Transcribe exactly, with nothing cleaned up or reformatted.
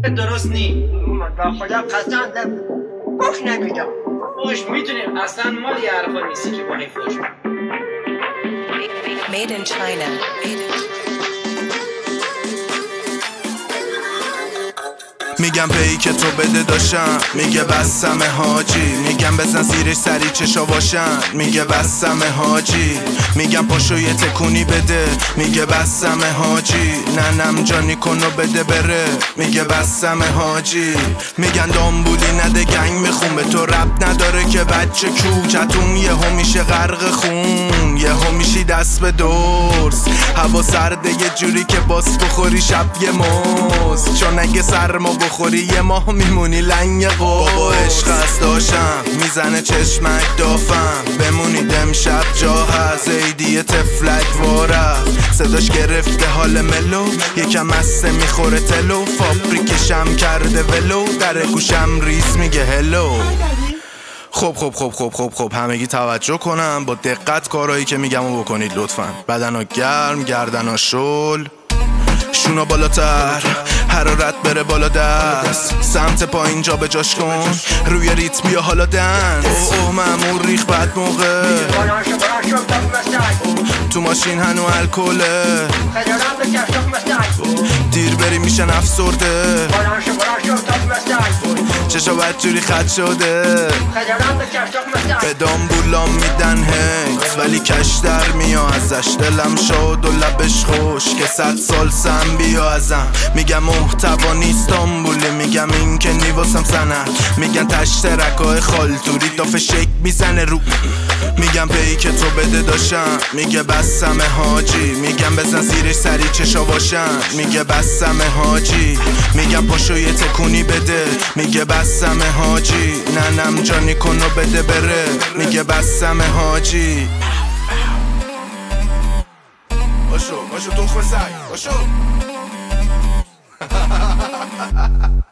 درست نی با خدا قسم گفت نمیدم فوش میتونیم اصلا مال یه حرفا نیستی که کنی فوش Made in China. Made in میگم پیک تو بده داشتم، میگه بسم حاجی. میگم بزن زیرش سری چشا باشن، میگه بسم حاجی. میگم پاشو یه تکونی بده، میگه بسم حاجی. ننم جانی کنو بده بره، میگه بسم حاجی. میگن دامبولی نده گنگ میخون، به تو رب نداره که بچه کوچتون یهو میشه غرق خون، یهو میشی دست به درس. هوا سرده یه جوری که باس بخوری شب یه موز، چون اگه سرما بخوری یه ماه میمونی لنگ قرص. بابا عشق هست داشتم میزنه چشمک دافم، بمونید امشب جا هست عیدی تفلک واره. صداش گرفته حال ملو، یکم مسته میخوره تلو، فابریکشم کرده ولو، در گوشم ریز میگه هلو. خب خب خب خب خب خب همگی توجه کنم، با دقت کارهایی که میگم رو بکنید لطفا. بدنا گرم، گردنا شل، شونا بالاتر، حرارت بره بالا دست، سمت پایین جا به جاش کن، روی ریتم یا حالا دنس. اوه اوه مامور ریخ بد موقع، تو ماشین هنو الکله، دیر بری میشن افسرده، چشا بد جوری خط شده، به دامبولام میدن هیت ولی کش در میا ازش. دلم شاد و لبش خوش که صد سال سم بیا ازم. میگم محتوا نیست دامبولی، میگم این که نیواسم سند، میگن تشترکای خالتوری دافه شک میزنه رو. میگم پیک تو بده داشتم، میگه بسم حاجی. میگم بزن زیرش سری چشا باشن، میگه بسم حاجی. میگم پاشو یه تکونی بده، میگه بسم حاجی. ننم جانی کنو بده بره، میگه بسم حاجی. باشو باشو تخم سگ باشو